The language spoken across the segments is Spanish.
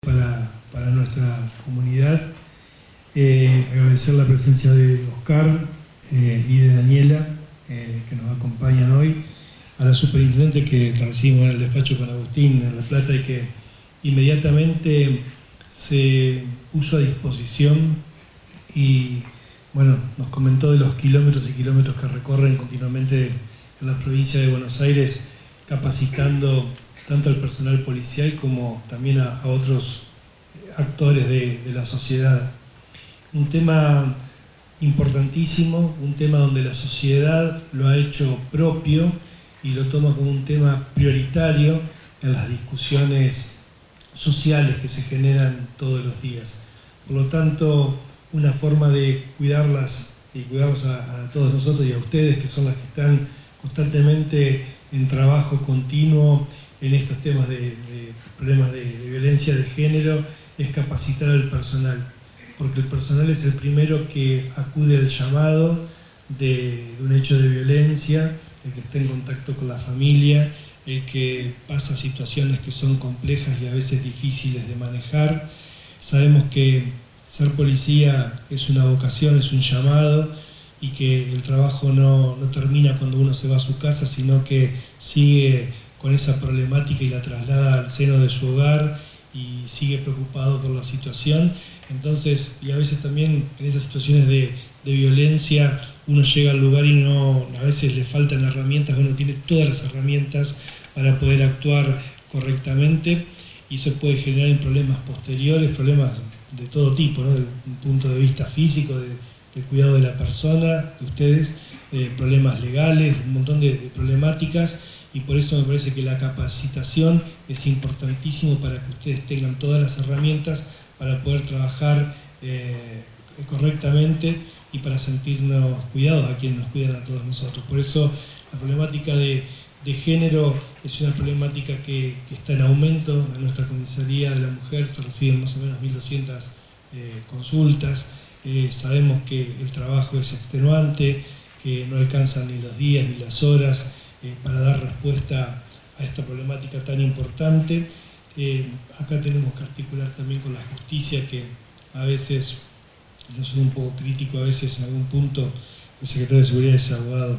para nuestra comunidad. Agradecer la presencia de Oscar y de Daniela, que nos acompañan hoy, a la superintendente que la recibimos en el despacho con Agustín en La Plata y que inmediatamente se puso a disposición y bueno, nos comentó de los kilómetros y kilómetros que recorren continuamente en la provincia de Buenos Aires, capacitando tanto al personal policial como también a otros actores de la sociedad. Un tema importantísimo, un tema donde la sociedad lo ha hecho propio y lo toma como un tema prioritario en las discusiones sociales que se generan todos los días. Por lo tanto, una forma de cuidarlas y cuidarlos a todos nosotros y a ustedes, que son las que están constantemente en trabajo continuo en estos temas de problemas de violencia de género, es capacitar al personal, porque el personal es el primero que acude al llamado de un hecho de violencia, el que está en contacto con la familia, el que pasa situaciones que son complejas y a veces difíciles de manejar. Sabemos que ser policía es una vocación, es un llamado, y que el trabajo no termina cuando uno se va a su casa, sino que sigue con esa problemática y la traslada al seno de su hogar y sigue preocupado por la situación. Entonces, y a veces también en esas situaciones de violencia uno llega al lugar y a veces le faltan herramientas, uno tiene todas las herramientas para poder actuar correctamente, y eso puede generar en problemas posteriores, problemas de todo tipo, ¿no? Desde un punto de vista físico, del cuidado de la persona, de ustedes, problemas legales, un montón de problemáticas, y por eso me parece que la capacitación es importantísimo para que ustedes tengan todas las herramientas para poder trabajar correctamente y para sentirnos cuidados a quienes nos cuidan a todos nosotros. Por eso la problemática de género es una problemática que está en aumento. En nuestra comisaría de la mujer se reciben más o menos 1.200 consultas. Sabemos que el trabajo es extenuante, que no alcanzan ni los días ni las horas para dar respuesta a esta problemática tan importante. Acá tenemos que articular también con la justicia, que a veces, yo soy un poco crítico, a veces en algún punto el secretario de Seguridad es abogado.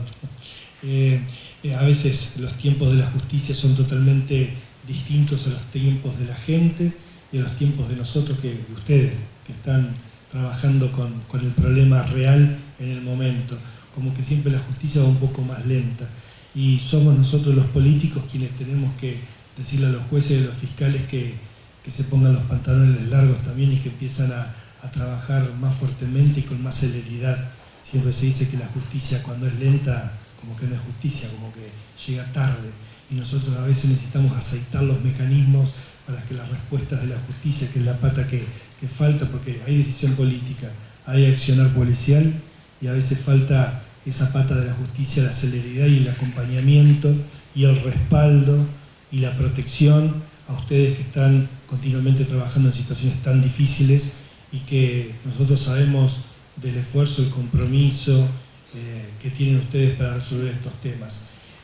A veces los tiempos de la justicia son totalmente distintos a los tiempos de la gente y a los tiempos de nosotros, de ustedes, que están trabajando con el problema real en el momento. Como que siempre la justicia va un poco más lenta. Y somos nosotros los políticos quienes tenemos que decirle a los jueces y a los fiscales que se pongan los pantalones largos también y que empiezan a trabajar más fuertemente y con más celeridad. Siempre se dice que la justicia, cuando es lenta, como que no es justicia, como que llega tarde. Y nosotros a veces necesitamos aceitar los mecanismos para que las respuestas de la justicia, que es la pata que falta, porque hay decisión política, hay accionar policial, y a veces falta esa pata de la justicia, la celeridad y el acompañamiento y el respaldo y la protección a ustedes que están continuamente trabajando en situaciones tan difíciles y que nosotros sabemos del esfuerzo, el compromiso que tienen ustedes para resolver estos temas.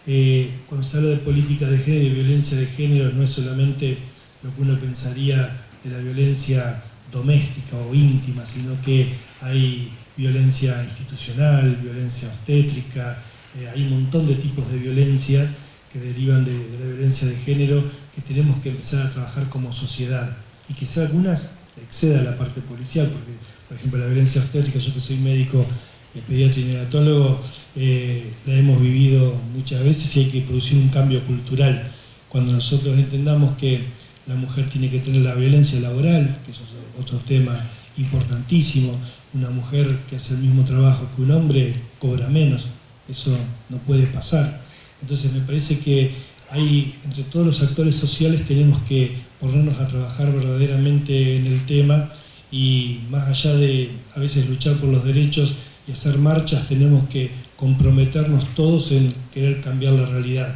Cuando se habla de política de género y de violencia de género, no es solamente lo que uno pensaría de la violencia doméstica o íntima, sino que hay violencia institucional, violencia obstétrica, hay un montón de tipos de violencia que derivan de la violencia de género, que tenemos que empezar a trabajar como sociedad, y quizá algunas exceda la parte policial, porque por ejemplo la violencia obstétrica, yo que soy médico, pediatra y neonatólogo, la hemos vivido muchas veces, y hay que producir un cambio cultural. Cuando nosotros entendamos que la mujer tiene que tener la violencia laboral, que eso es otro tema importantísimo, una mujer que hace el mismo trabajo que un hombre cobra menos, eso no puede pasar. Entonces me parece que entre todos los actores sociales tenemos que ponernos a trabajar verdaderamente en el tema, y más allá de a veces luchar por los derechos y hacer marchas, tenemos que comprometernos todos en querer cambiar la realidad.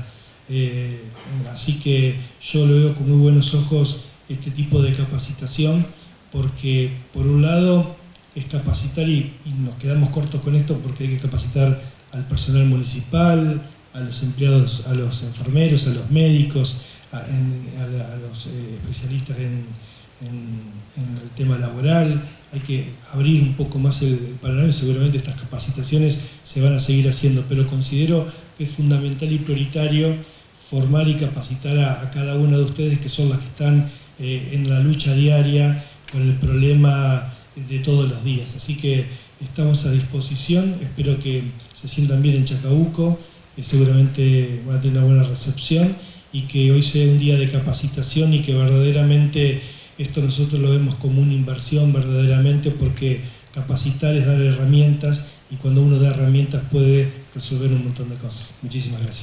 Así que yo lo veo con muy buenos ojos este tipo de capacitación, porque por un lado es capacitar, y nos quedamos cortos con esto porque hay que capacitar al personal municipal, a los empleados, a los enfermeros, a los médicos, a los especialistas en en el tema laboral. Hay que abrir un poco más el panorama y seguramente estas capacitaciones se van a seguir haciendo, pero considero que es fundamental y prioritario formar y capacitar a cada una de ustedes, que son las que están en la lucha diaria con el problema de todos los días. Así que estamos a disposición, espero que se sientan bien en Chacabuco, seguramente van a tener una buena recepción y que hoy sea un día de capacitación y que verdaderamente esto nosotros lo vemos como una inversión verdaderamente, porque capacitar es dar herramientas y cuando uno da herramientas puede resolver un montón de cosas. Muchísimas gracias.